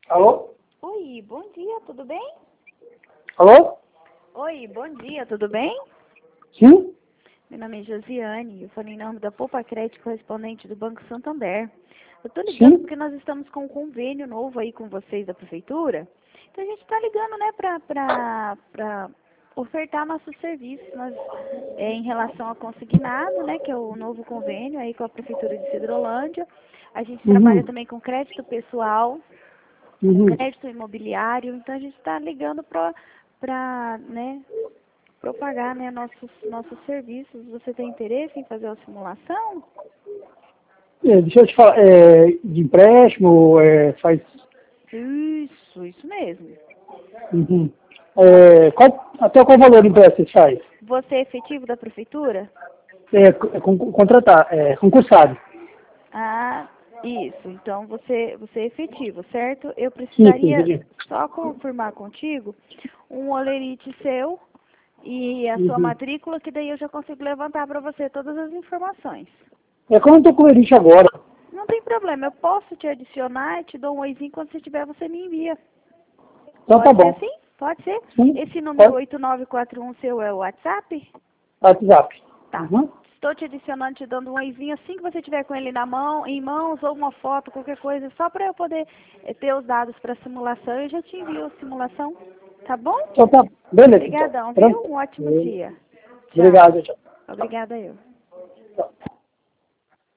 Alô? Oi, bom dia, tudo bem? Alô? Oi, bom dia, tudo bem? Sim? Meu nome é Josiane, eu falei em nome da Poupa Crédito, correspondente do Banco Santander. Eu tô ligando Sim? porque nós estamos com um convênio novo aí com vocês da Prefeitura. Então a gente tá ligando, né, pra ofertar nossos serviços em relação a consignado, né, que é o novo convênio aí com a Prefeitura de Sidrolândia. A gente trabalha Uhum. também com crédito pessoal, com Uhum. crédito imobiliário, então a gente está ligando para, né, propagar, né, nossos serviços. Você tem interesse em fazer uma simulação? Deixa eu te falar, de empréstimo, faz... Isso mesmo. Uhum. Nós- Até qual valor de empréstimo você faz? Você é efetivo da prefeitura? Contratar, concursado. Ah, isso. Então você é efetivo, certo? Eu Sim, sim, precisaria entendi. só confirmar contigo um olerite seu e a sua Uhum. matrícula, que daí eu já consigo levantar para você todas as informações. Como eu tô com o Elite agora. Não tem problema, eu posso te adicionar, te dou um oizinho, quando você tiver, você me envia. Então tá Pode ser bom. assim? Pode ser? Sim? Esse número Pode? 8941 seu é o WhatsApp? WhatsApp. Tá. Uhum. Estou te adicionando, te dando um oizinho assim que você tiver com ele na mão, em mãos, ou uma foto, qualquer coisa, só para eu poder ter os dados para simulação. Eu já te envio a simulação, tá bom? Então tá, beleza então. Obrigadão, viu? Pronto? Um ótimo dia. Tchau. Obrigado, tchau. Obrigada eu. Tchau.